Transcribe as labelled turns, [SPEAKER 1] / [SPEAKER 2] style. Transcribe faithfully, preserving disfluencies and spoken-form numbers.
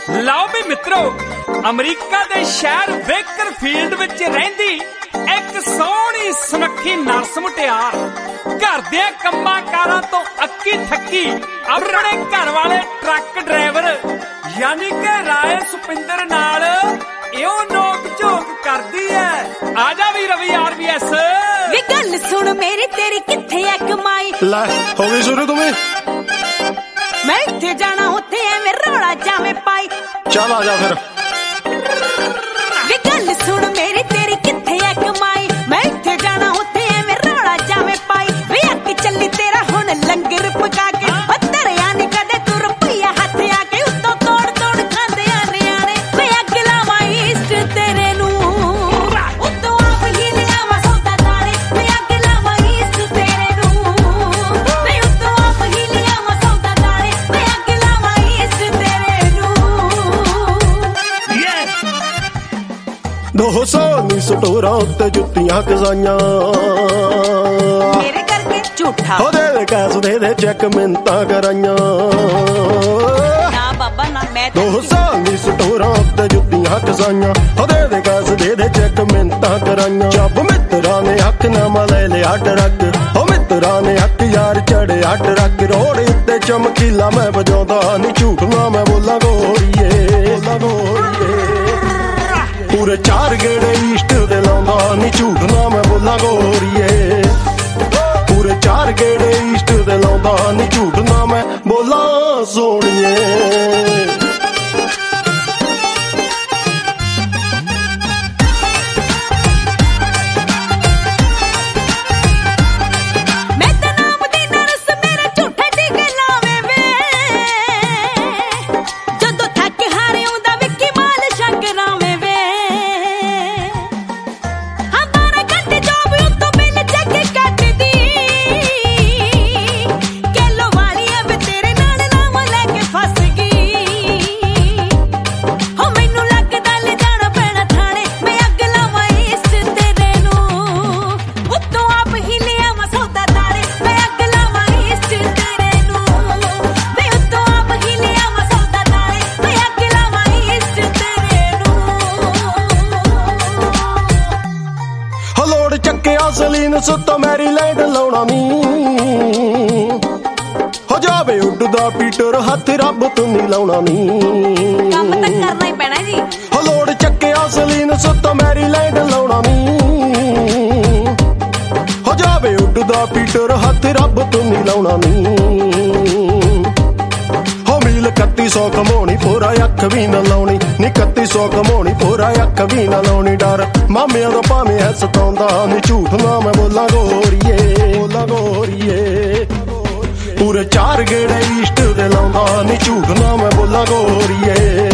[SPEAKER 1] ਲਓ ਵੀ ਮਿੱਤਰੋ, ਅਮਰੀਕਾ ਦੇ ਸ਼ਹਿਰ ਬੇਕਰਫੀਲਡ ਵਿੱਚ ਰਹਿੰਦੀ ਇੱਕ ਸੋਹਣੀ ਸੁਨੱਖੀ ਨਰਸ ਮੁਟਿਆਰ ਘਰ ਦੇ ਕੰਮਾਂ ਕਾਰਾਂ ਤੋਂ ਅੱਕੀ ਥੱਕੀ ਆਪਣੇ ਘਰ ਵਾਲੇ ਟਰੱਕ ਡਰਾਈਵਰ ਯਾਨੀ ਕਿ ਰਾਏ ਸੁਪਿੰਦਰ ਨਾਲ ਇਉਂ ਨੋਕ ਝੋਕ ਕਰਦੀ ਐ। ਆ ਜਾ ਵੀ ਰਵੀ ਆਰਬੀਐਸ
[SPEAKER 2] ਵੇ ਗੱਲ ਸੁਣ ਮੇਰੀ ਤੇਰੀ ਕਿੱਥੇ ਐ ਕਮਾਈ।
[SPEAKER 3] ਲੈ ਹੋ ਗਈ ਸ਼ੁਰੂ ਤੁਮੇ
[SPEAKER 2] ਮੈਂ ਇੱਥੇ ਜਾਣਾ ਉੱਥੇ ਐਵੇਂ ਰੌਲਾ ਜਾਵੇਂ ਪਾਈ।
[SPEAKER 3] ਚੱਲ ਆ ਜਾ ਫਿਰ।
[SPEAKER 2] ਵੇ ਗੱਲ ਸੁਣ ਮੇਰੀ ਤੇਰੀ ਕਿੱਥੇ ਐ ਕਮਾਈ। ਮੈਂ ਇੱਥੇ ਜਾਣਾ ਉੱਥੇ ਐਵੇਂ ਰੌਲਾ ਜਾਵੇਂ ਪਾਈ। ਵੇ ਅੱਕ ਚੱਲੀ ਤੇਰਾ ਹੁਣ ਲੰਗਰ ਪਕਾ ਕੇ ਧਰਿਆ ਨੀ ਕਦੇ ਤੂੰ ਰੁਪਈਆ ਹੱਥ ਆ ਕੇ ਉੱਤੋਂ ਤੋੜ ਤੋੜ ਖਾਂਦੇ ਆ ਨਿਆਣੇ। ਵੇ ਅੱਗ ਲਾਵਾਂ ਈਸਟ ਤੇਰੇ ਨੂੰ ਉੱਤੋਂ ਆਪ ਹੀ ਲਿਆਵਾਂ ਸੌਦਾ ਤਾਰੇ। ਵੇ ਅੱਗ ਲਾਵਾਂ ਈਸਟ ਤੇਰੇ ਨੂੰ ਵੇ ਉੱਤੋਂ ਆਪ ਹੀ ਲਿਆਵਾਂ ਸੌਦਾ ਤਾਰੇ। ਵੇ ਅੱਗ ਲਾਵਾਂ ਈਸਟ ਤੇਰੇ ਨੂੰ।
[SPEAKER 3] ਦੋ ਸੌ ਨੀ ਸਟੋਰਾਂ ਉੱਤੇ ਜੁੱਤੀਆਂ ਕਸਾਈਆਂ
[SPEAKER 2] ਮੇਰੇ ਕਰਕੇ ਝੂਠਾ
[SPEAKER 3] ਉਹਦੇ ਦੇ ਕੈਸ ਦੇ ਦੇ ਚੈੱਕ ਮਿੰਤਾਂ ਕਰਾਈਆਂ।
[SPEAKER 2] ਨਾ ਬਾਬਾ ਨਾ ਮੈਂ
[SPEAKER 3] ਦੋ ਸੌ ਨੀ ਸਟੋਰਾਂ ਉੱਤੇ ਜੁੱਤੀਆਂ ਕਸਾਈਆਂ ਉਹਦੇ ਦੇ ਕੈਸ ਦੇ ਦੇ ਚੈੱਕ ਮਿੰਤਾਂ ਕਰਾਈਆਂ। ਜੱਬ ਮਿੱਤਰਾਂ ਨੇ ਹੱਕ ਨਾਮਾ ਲੈ ਲਿਆ ਟਰੱਕ ਉਹ ਮਿੱਤਰਾਂ ਨੇ ਹੱਕ ਯਾਰ ਚੜਿਆ ਟਰੱਕ। ਰੋਡ ਉੱਤੇ ਚਮਕੀਲਾ ਮੈਂ ਵਜਾਉਂਦਾ ਨੀ ਝੂਠ ਨਾ ਮੈਂ ਬੋਲਾਂ ਗੋਰੀਏ ਬੋਲਾਂ ਗੋਰੀਏ। ਪੂਰੇ ਚਾਰ ਗੇੜੇ ਈਸਟ ਦੇ ਲਾਉਂਦਾ ਨੀ ਝੂਠ ਨਾ ਮੈਂ ਬੋਲਾਂ ਗੋਰੀਏ। ਪੂਰੇ ਚਾਰ ਗੇੜੇ ਈਸਟ ਦੇ ਲਾਉਂਦਾ ਨੀ ਝੂਠ ਨਾ ਮੈਂ ਬੋਲਾਂ ਸੋਹਣੀਏ। ਚੱਕਿਆ ਸਲੀਨ ਸੁੱਤੋਂ ਮੈਰੀਲੈਂਡ ਲਾਉਣਾ ਨੀ ਹੋ ਜਾਵੇ ਉੱਡਦਾ ਪੀਟਰ ਹੱਥ ਰੱਬ ਤੂੰ ਨੀ ਲਾਉਣਾ ਨੀ।
[SPEAKER 2] ਕੰਮ ਤਾਂ ਕਰਨਾ ਹੀ ਪੈਣਾ ਜੀ।
[SPEAKER 3] ਹੋ ਲੋੜ ਚੱਕਿਆ ਸਲੀਨ ਸੁੱਤੋਂ ਮੈਰੀਲੈਂਡ ਲਾਉਣਾ ਨੀ ਹੋ ਜਾਵੇ ਉੱਡਦਾ ਪੀਟਰ ਹੱਥ ਰੱਬ ਤੂੰ ਨੀ ਲਾਉਣਾ ਨੀ। ਇਕੱਤੀ ਸੌ ਕਮਾਉਣੀ ਪੂਰਾ ਅੱਖ ਵੀ ਨਾ ਲਾਉਣੀ ਨੀ ਇਕੱਤੀ ਸੌ ਕਮਾਉਣੀ ਪੂਰਾ ਅੱਖ ਵੀ ਨਾ ਲਾਉਣੀ। ਡਰ ਮਾਮਿਆਂ ਦਾ ਭਾਵੇਂ ਹੈ ਸਤਾਉਂਦਾ ਨੀ ਝੂਠ ਨਾ ਮੈਂ ਬੋਲਾਂ ਗੋਰੀਏ ਬੋਲਾਂ ਗੋਰੀਏ। ਪੂਰੇ ਚਾਰ ਗੇੜੇ ਈਸਟ ਦੇ ਲਾਉਂਦਾ ਨੀ ਝੂਠ ਨਾ ਮੈਂ ਬੋਲਾਂ ਗੋਰੀਏ।